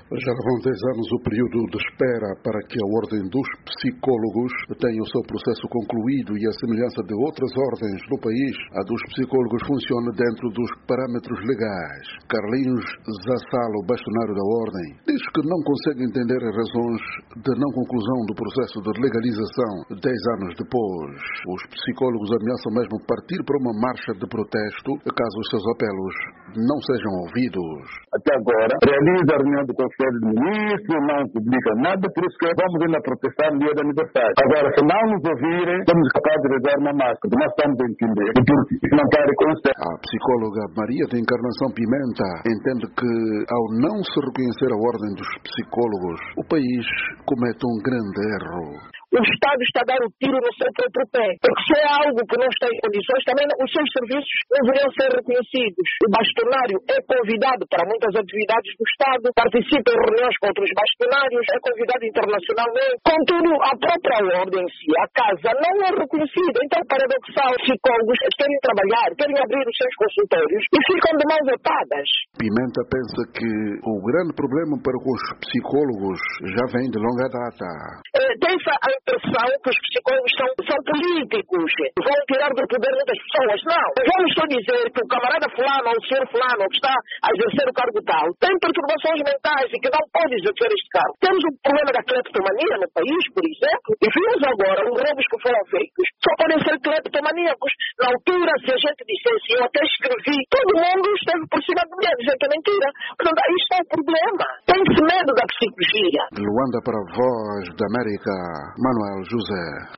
Já vão 10 anos o período de espera para que a Ordem dos Psicólogos tenha o seu processo concluído e, à semelhança de outras ordens no país, a dos psicólogos funciona dentro dos parâmetros legais. Carlinhos Zassalo, bastonário da Ordem, diz que não consegue entender as razões de não conclusão do processo de legalização 10 anos depois. Os psicólogos ameaçam mesmo partir para uma marcha de protesto caso os seus apelos não sejam ouvidos. Até agora, realiza a reunião do Conselho de Ministros, não publica nada, por isso que vamos ainda protestar no dia do aniversário. Agora, se não nos ouvirem, somos capazes de realizar uma máscara. Nós estamos a entender. E por isso não pare com isso. A psicóloga Maria de Encarnação Pimenta entende que, ao não se reconhecer a Ordem dos Psicólogos, o país comete um grande erro. O Estado está a dar o tiro no seu próprio pé. Porque se é algo que não está em condições, também os seus serviços deveriam ser reconhecidos. O bastonário é convidado para muitas atividades do Estado, participa em reuniões com outros bastonários, é convidado internacionalmente. Contudo, a própria ordem em si, a casa, não é reconhecida. Então, paradoxal, psicólogos querem trabalhar, querem abrir os seus consultórios e ficam de mãos atadas. Pimenta pensa que o grande problema para os psicólogos já vem de longa data. Tem-se a impressão que os psicólogos são políticos, vão tirar do poder muitas pessoas. Não. Eu não estou a dizer que o camarada fulano ou o senhor fulano que está a exercer o cargo tal tem perturbações mentais e que não pode exercer este cargo. Temos o problema da cleptomania no país, por exemplo, e vimos agora os roubos que foram feitos. Só podem ser cleptomaníacos. Na altura, se a gente dissesse, eu até escrevi, todo mundo esteve por cima de mim a dizer que é mentira. Portanto, aí está o problema. Tem-se medo da psicologia. De Luanda para a Voz da América, Manuel José.